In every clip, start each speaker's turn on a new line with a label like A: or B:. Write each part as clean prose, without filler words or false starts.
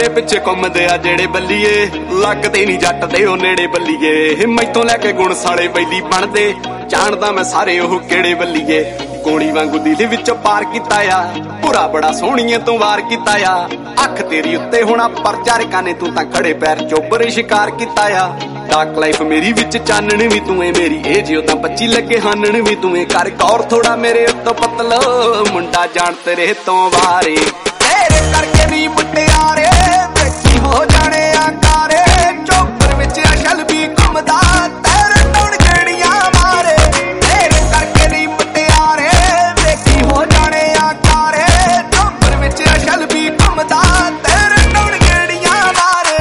A: मेरे पिछे घुमदे आ जेड़े बल्लीए लगदे नी जट दे ओ नेड़े बल्लीए मैथों लैके गुण साले बैली बनदे जानदा मैं सारे ओह केड़े बल्लीए गोली वांगू दिल विचों पार कीता आ पूरा बड़ा सोहणीए तू वार कीता आ अख तेरी उत्ते होना पर चारकां ने तू तां खड़े पैर चोबरे शिकार कीता आ डार्क लाइफ मेरी विच चानण भी तू है मेरी एज उदा 25 लगे हानण भी तू है कर कौर थोड़ा मेरे उत्तों पतलो मुंडा जान तेरे तो वारे तेरे करके नी मुटियारे देखी हो जाने आकारे चोपर विच अशल भी घुमदा तेरे टोड़ गेड़ियां मारे तेरे करके नी मुटियारे देखी हो जाने आकारे चोपर विच अशल भी घुमदा तेरे टोड़ गेड़ियां मारे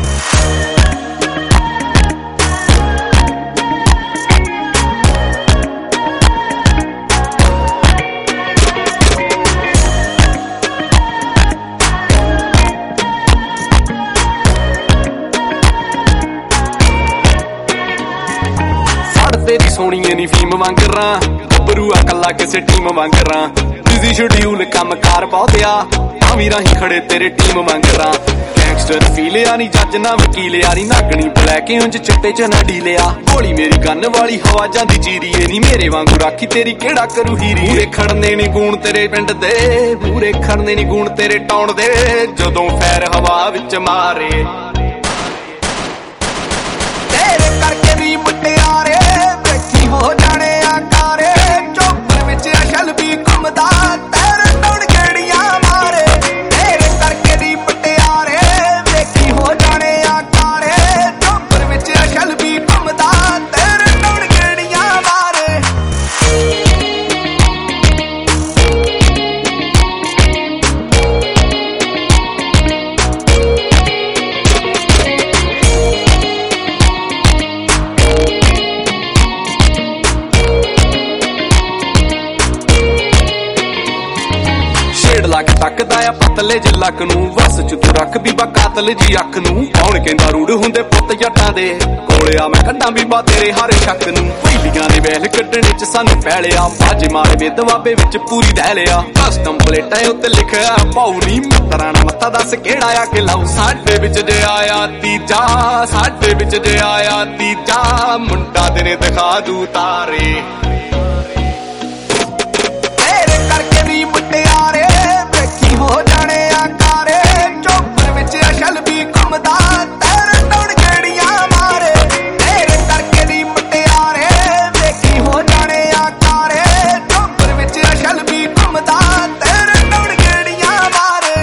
A: तेरी सोहणीए नी फीम वांगरा बरूआ कला किसे टीम वांगरा बिजी शेड्यूल काम कार बहुतिया आवी राही खड़े तेरे टीम वांगरा गैंगस्टर फील यानी जज ना वकील यारी नागनी ब्लैक उंज चिट्टे च ना डीलिया गोली मेरी गन वाली हवा जांदी चीरीए नी मेरे वांगू राखी तेरी केड़ा करू हीरी पूरे खड़ने नी गुण तेरे पिंड दे पूरे खड़ने नी गुण तेरे टौण दे जदों फैर हवा विच मारे तेरे करके नी मुटियारे हो जाने आकारे चोपर विच अशल भी घुमदा तेरे टोड़ गेड़ियां मारे तेरे करके नी मुटियारे देखी हो जाने आकारे चोपर विच अशल भी घुमदा तेरे टोड़ गेड़ियां मारे लग तकदा आ पतले ज लक नूं वस च तू रख बीबा कातल जी अख नूं कौन कहंदा रूड़ हुंदे पुੱਤ जट्टां दे कोलिया मैं कड्डां बीबा तेरे हर शक नूं पहिलियां दे वैल कड्डणे च सानू पैलिया बाजे मारे वे दवाबे विच पूरी दै लिया कस्टम प्लेटां उत्ते लिखिआ पाऊ नी मित्तरां ना मत्था दस केड़ा आ के लाऊ साडे विच जे आया तीजा साडे विच जे आया तीजा मुंडा तेरे दिखा दू तारे तेरे करके नी मुटियारे हो जाने आकारे चोपर विच अशल भी घुमदा तेरे टोड़ गेड़ियां मारे तेरे करके नी मुटियारे देखी हो जाने आकारे चोपर विच अशल भी घुमदा तेरे टोड़ गेड़ियां मारे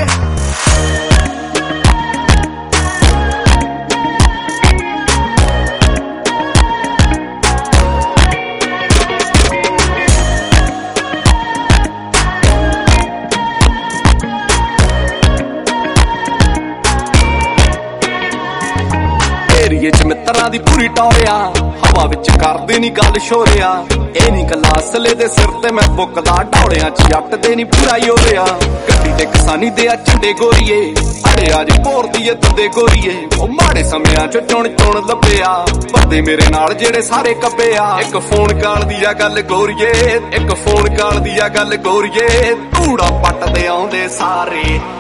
A: ਏਰੀਏ ਚ ਮਿੱਤਰਾਂ ਦੀ ਪੂਰੀ ਟੌਰਿਆ ਹਵਾ ਵਿੱਚ ਕਰਦੇ ਨੀ ਗੱਲ ਸ਼ੋਰਿਆ ਇਹ ਨੀ ਗੱਲਾਂ ਅਸਲੇ ਦੇ ਸਿਰ ਤੇ ਮੈਂ ਬੁੱਕਦਾ ਢੌਲਿਆਂ ਚ ਜੱਟ ਦੇ ਨੀ ਪੂਰਾ ਹੀ ਹੋਰਿਆ ਗੱਡੀ ਤੇ ਕਿਸਾਨੀ ਦੇ ਆ ਝੰਡੇ ਗੋਰੀਏ ਅੜੇ ਅੱਜ ਭੋਰਦੀ ਏ ਦੰਦੇ ਗੋਰੀਏ ਉਹ ਮਾੜੇ ਸਮਿਆਂ ਚ ਚੁਣ ਲੱਭਿਆ ਬੰਦੇ ਮੇਰੇ ਨਾਲ ਜਿਹੜੇ ਸਾਰੇ ਕੱਬੇ ਆ ਇੱਕ ਫੋਨ ਕਾਲ ਦੀ ਆ ਗੱਲ ਗੋਰੀਏ ਇੱਕ ਫੋਨ ਕਾਲ ਦੀ ਆ ਗੱਲ ਗੋਰੀਏ ਧੂੜਾ ਪੱਟਦੇ ਆਉਂਦੇ ਸਾਰੇ